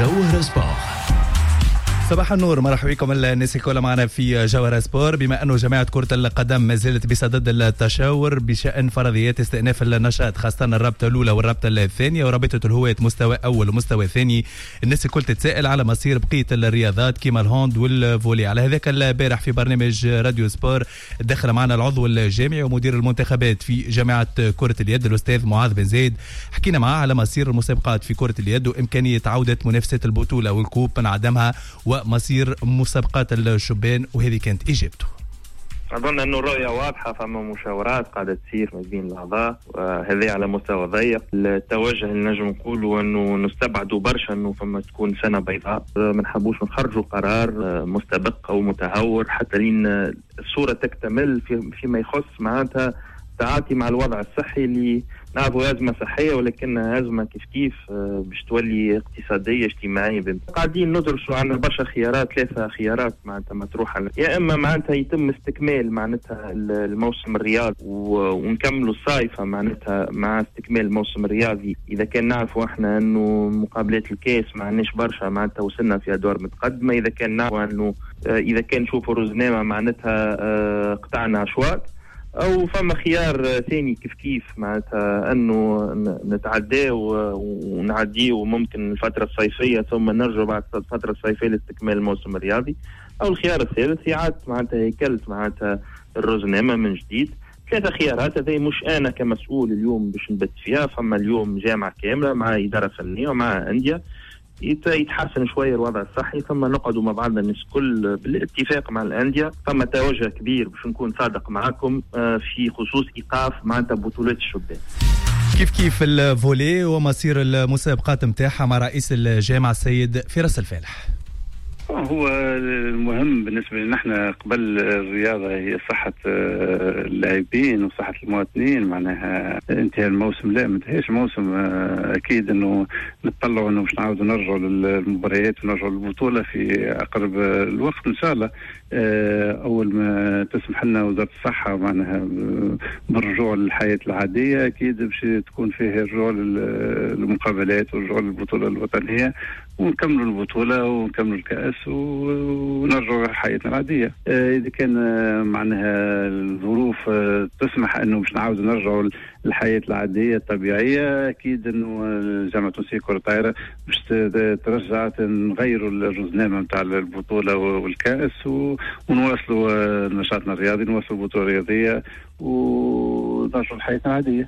جوهر سبور. صباح النور، مرحبا بكم الناس الكل معنا في جوهر سبور. بما أنه جماعة كرة القدم ما زالت بصدد التشاور بشأن فرضيات استئناف النشاط، خاصة الرابطة الأولى والرابطة الثانية ورابطة الهواة مستوى أول ومستوى ثاني، الناس الكل تتساءل على مصير بقية الرياضات كما الهاند والفولي. على هذاك البارح في برنامج راديو سبور دخل معنا العضو الجامعي ومدير المنتخبات في جامعة كرة اليد الأستاذ معاذ بن زايد. حكينا معاه على مصير المسابقات في كرة اليد وإمكانية عودة منافسة البطولة والكوب من عدمها ومصير مسابقات الشبان، وهذه كانت إجابته. أظن أنه الرؤية واضحة، فما مشاورات قاعدة تصير ما بين الأعضاء، هذه على مستوى ضيق. التوجه اللي نجم نقوله أنه نستبعدوا برشا أنه فما تكون سنة بيضاء، ما نحبوش نخرجوا قرار مستبق أو متهور حتى لين الصورة تكتمل فيما يخص معناتها تعاطي مع الوضع الصحي اللي نعرفوا أزمة صحية ولكنها أزمة كيف باش تولي اقتصادية اجتماعية. قاعدين ندرسوا عن برشا خيارات، 3 خيارات معناتها مطروحة، يا إما معناتها يتم استكمال معناتها الموسم الرياضي ونكملوا الصيفة معناتها مع استكمال الموسم الرياضي. إذا كان نعرفوا احنا أنه مقابلات الكاس ما عناش برشا معناتها وصلنا في أدوار متقدمة، إذا كان نعرفوا أنه إذا كان نشوفوا رزنامة معناتها قطعنا أشواط، أو فما خيار ثاني كيف معناتها أنه نتعداه ونعديه وممكن الفترة الصيفية ثم نرجع بعد الفترة الصيفية لاستكمال الموسم الرياضي، أو الخيار الثالث إعادة معناتها هيكلة معناتها الرزنامة من جديد. 3 خيارات هذه مش أنا كمسؤول اليوم باش نبت فيها. فما اليوم جامعة كاملة مع إدارة فنية ومع أندية يتحسن شوية الوضع الصحي، ثم نقعدوا مع بعضنا الناس كل بالاتفاق مع الأندية. ثم توجه كبير باش نكون صادق معكم في خصوص إيقاف معناتها بطولات الشبان. كيف الفولي ومصير المسابقات متاعها مع رئيس الجامعة السيد فراس الفالح. هو المهم بالنسبة لنا احنا قبل الرياضة هي صحة اللاعبين وصحة المواطنين. معناها انتهى الموسم، لا ما انتهاش الموسم. اكيد انه نتطلعوا انه باش نعاودوا نرجعوا للمباريات ونرجعوا للبطولة في اقرب الوقت ان شاء الله. اول ما تسمح لنا وزارة الصحة معناها بالرجوع للحياة العادية، اكيد باش تكون فيه الرجوع للمقابلات والرجوع للبطولة الوطنية، ونكملوا البطولة ونكملوا الكأس ونرجعوا حياتنا العادية. إذا كان معناها الظروف تسمح أنه باش نعاودوا نرجعوا الحياة العادية الطبيعية، أكيد أنه الجامعة التونسية كرة الطائرة باش ترجع نغيروا الرزنامة متاع البطولة والكأس ونواصلوا نشاطنا الرياضي، نواصلوا البطولة الرياضية ونرجعوا لحياتنا العادية.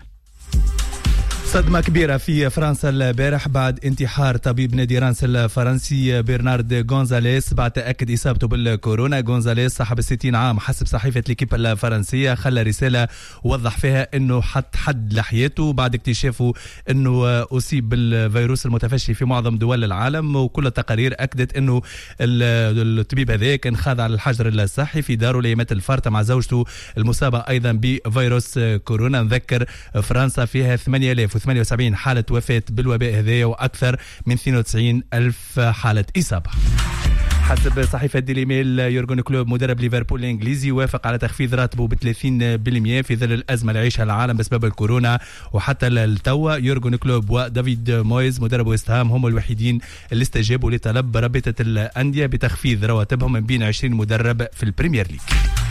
صدمة كبيرة في فرنسا البارح بعد انتحار طبيب نادي رانس الفرنسي برنارد غونزاليس بعد تأكد إصابته بالكورونا. غونزاليس صاحب 60 عام حسب صحيفة ليكيب الفرنسية خلى رسالة وضح فيها أنه حط حد لحياته بعد اكتشافه أنه أصيب بالفيروس المتفشي في معظم دول العالم، وكل التقارير أكدت أنه الطبيب هذا كان خاضع للحجر الصحي في داره ليمات الفارطة مع زوجته المصابة أيضا بفيروس كورونا. نذكر فرنسا فيها 8078 حالة وفاة بالوباء هذايا وأكثر من 92 ألف حالة إصابة. حسب صحيفة ديلي ميل، يورغن كلوب مدرب ليفربول الإنجليزي وافق على تخفيض راتبه ب30% في ظل الأزمة اللي يعيشها العالم بسبب الكورونا. وحتى التوا يورغن كلوب ودافيد مويز مدرب ويست هام هم الوحيدين اللي استجابوا لطلب رابطة الأندية بتخفيض رواتبهم من بين 20 مدرب في البريمير ليج.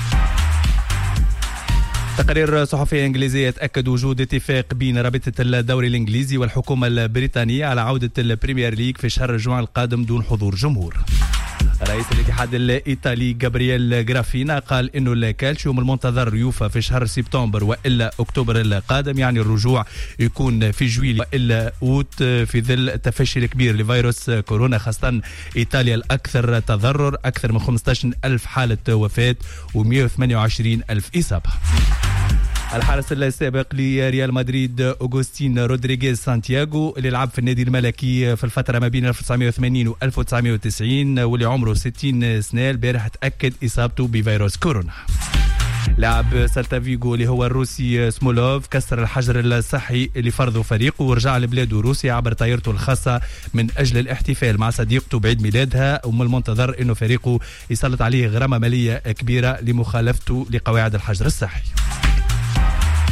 تقارير صحفية إنجليزية تأكد وجود اتفاق بين رابطة الدوري الإنجليزي والحكومة البريطانية على عودة البريمير ليج في شهر جوان القادم دون حضور جمهور. رئيس الاتحاد الإيطالي جابرييل جرافينا قال إنه الكالشيوم المنتظر يوفى في شهر سبتمبر وإلا أكتوبر القادم، يعني الرجوع يكون في جويلية وإلا أوت في ظل التفشي الكبير لفيروس كورونا، خاصة إيطاليا الأكثر تضرر، أكثر من 15 ألف حالة وفاة و128 ألف إصابة. الحارس السابق لريال مدريد أوغوستين رودريغيز سانتياغو اللي لعب في النادي الملكي في الفترة ما بين 1980 و 1990 واللي عمره 60 سنة البارح تأكد إصابته بفيروس كورونا. لاعب سالتا فيغو اللي هو الروسي سمولوف كسر الحجر الصحي اللي فرضه فريقه ورجع لبلاده روسيا عبر طائرته الخاصة من أجل الاحتفال مع صديقته بعيد ميلادها، ومن المنتظر أنه فريقه يسلط عليه غرامة مالية كبيرة لمخالفته لقواعد الحجر الصحي.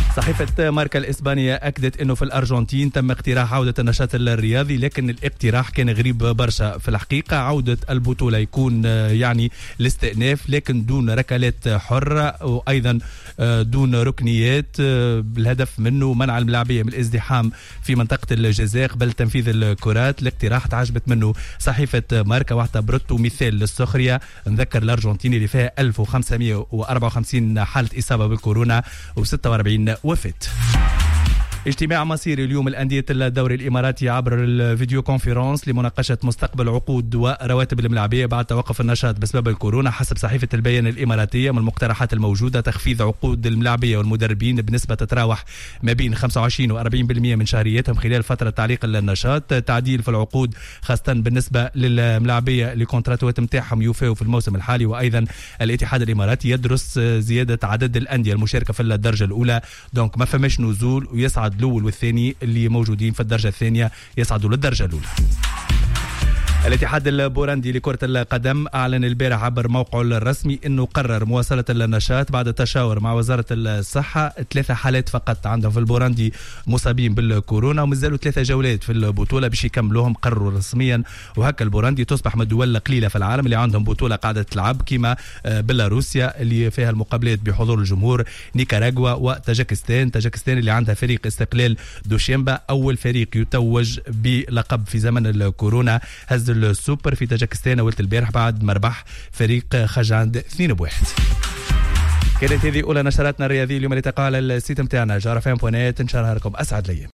صحيفة ماركا الإسبانية أكدت أنه في الأرجنتين تم اقتراح عودة النشاط الرياضي، لكن الاقتراح كان غريب برشا. في الحقيقة عودة البطولة يكون يعني الاستئناف، لكن دون ركلات حرة وأيضا دون ركنيات، بالهدف منه منع الملاعبية من الازدحام في منطقة الجزاء قبل تنفيذ الكرات. الاقتراح تعجبت منه صحيفة ماركا واعتبرته مثال للسخرية. نذكر الأرجنتين اللي فيها 1554 حالة إصابة بالكورونا و46 وفاة. اجتماع مصيري اليوم الأندية الدوري الإماراتي عبر الفيديو كونفرنس لمناقشة مستقبل عقود ورواتب الملاعبية بعد توقف النشاط بسبب الكورونا. حسب صحيفة البيان الإماراتية من المقترحات الموجودة تخفيض عقود الملاعبية والمدربين بنسبة تتراوح ما بين 25 و 40% من شهريتهم خلال فترة تعليق النشاط، تعديل في العقود خاصة بالنسبة للملاعبية اللي كونتراتوات متاعهم يوفوا في الموسم الحالي. وأيضا الاتحاد الإماراتي يدرس زيادة عدد الأندية المشاركة في الدرجة الأولى، دونك ما فماش نزول ويسعد الأول والثاني اللي موجودين في الدرجة الثانية يصعدوا للدرجة الأولى. الاتحاد البولندي لكرة القدم أعلن البارح عبر موقعه الرسمي أنه قرر مواصلة النشاط بعد التشاور مع وزارة الصحة. 3 حالات فقط عندهم في البولندي مصابين بالكورونا، ومازالوا 3 جولات في البطولة باش يكملوهم. قرروا رسميا وهكا البولندي تصبح من الدول القليلة في العالم اللي عندهم بطولة قاعدة تلعب، كما بيلاروسيا اللي فيها المقابلات بحضور الجمهور، نيكاراغوا وتاجيكستان. تاجيكستان اللي عندها فريق استقلال دوشيمبا، أول فريق يتوج بلقب في زمن الكورونا. هز السوبر في تاجيكستان ولت البارح بعد ما ربح فريق خجاند 2-1. كانت هذه أولى نشراتنا الرياضية اليوم اللي تقع على السيت متاعنا جارفين.net. إن شاء الله لكم أسعد الأيام.